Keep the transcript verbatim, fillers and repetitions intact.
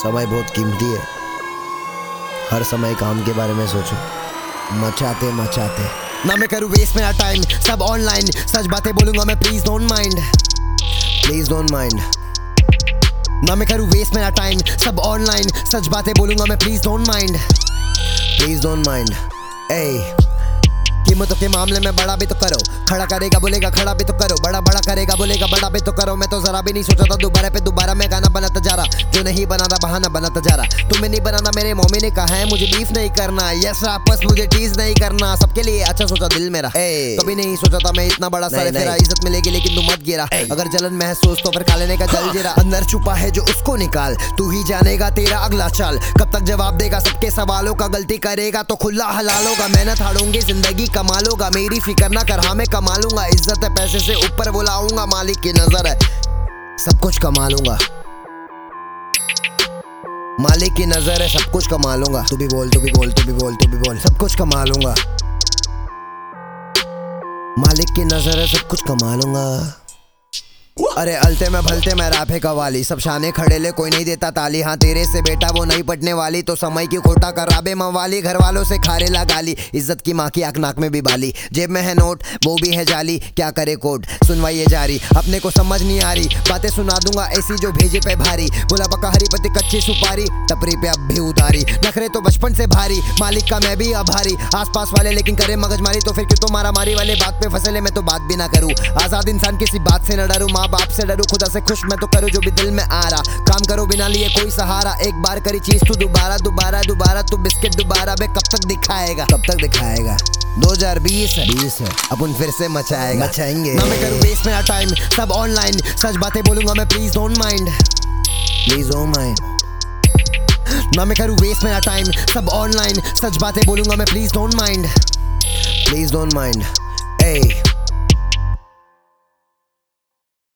समय बहुत कीमती है। हर समय काम के बारे में सोचो। मचाते मचाते ना मैं करूँ वेस्ट मेरा टाइम, सब ऑनलाइन सच बातें बोलूंगा मैं, please don't mind, please don't mind. ना मैं करूँ वेस्ट मेरा टाइम, सब ऑनलाइन सच बातें बोलूंगा मैं, please don't mind, please don't mind. ए कीमतों के मामले में बड़ा भी तो करो, खड़ा करेगा बोलेगा खड़ा भी तो करो, बड़ा बड़ा करेगा बोलेगा बड़ा भी तो करो। मैं तो जरा भी नहीं सोचा था दोबारा पे दोबारा मैं गाना बनाता जा रहा, जो नहीं बनाता बहाना बनाता जा रहा। तुम्हें नहीं बनाना मेरे मम्मी ने कहा है, मुझे बीफ नहीं करना, यस आपस मुझे टीज नहीं करना, सबके लिए अच्छा सोचा दिल मेरा। कभी नहीं सोचा था मैं इतना बड़ा सर तेरा इज्जत मिलेगी लेकिन तू मत गिरा। अगर जलन महसूस तो फिर खा लेने का जल जीरा, अंदर छुपा है जो उसको निकाल, तू ही जानेगा तेरा अगला चाल, कब तक जवाब देगा सबके सवालों का, गलती करेगा तो खुला हलाल होगा, मेहनत हारूंगी जिंदगी कमा लूंगा, मेरी फिक्र ना कर हाँ मैं कमा लूंगा, इज्जत है पैसे से ऊपर बुलाऊंगा, मालिक की नजर है सब कुछ कमा लूंगा, मालिक की नजर है सब कुछ कमा लूंगा। तू भी बोल तू भी बोल तू भी बोल तू भी बोल सब कुछ कमा लूंगा, मालिक की नजर है सब कुछ कमा लूंगा। अरे अलते में भलते में राफे कवाली, सब शाने खड़े ले कोई नहीं देता ताली, हाँ तेरे से बेटा वो नहीं पटने वाली, तो समय की खोटा कराबे मवाली, घर वालों से खारे ला गाली, इज्जत की माँ की आंख नाक में भी बाली, जेब में है नोट वो भी है जाली, क्या करे कोड सुनवाइए जारी, अपने को समझ नहीं आ रही बातें सुना दूंगा ऐसी जो भेजे पे भारी, बोला पका हरी पत्ती कच्ची सुपारी, टपरी पे अब भी उतारी, नखरे तो बचपन से भारी, मालिक का मैं भी आभारी, आसपास वाले लेकिन करे मगजमारी, तो फिर क्यों तो मारा मारी वाले बात पे फसले, मैं तो बात भी ना करूँ, आजाद इंसान किसी बात से न डरूं, माँ बाप से डरूं, खुदा से खुश मैं तो करूं जो भी दिल में आ रहा, काम करो बिना लिए कोई सहारा, एक बार करी चीज तू दोबारा दोबारा दोबारा, तू बिस्किट दोबारा बे कब तक दिखाएगा, कब तक दिखाएगा। दो हज़ार बीस है बीस है अपन फिर से मचाएगा मचाएंगे। ना मैं करूं वेस्ट मेरा टाइम, सब ऑनलाइन सच बातें बोलूंगा मैं, please don't mind, please don't mind. ना मैं करूं वेस्ट मेरा टाइम, सब ऑनलाइन सच बातें बोलूंगा मैं, please don't mind, please don't mind. A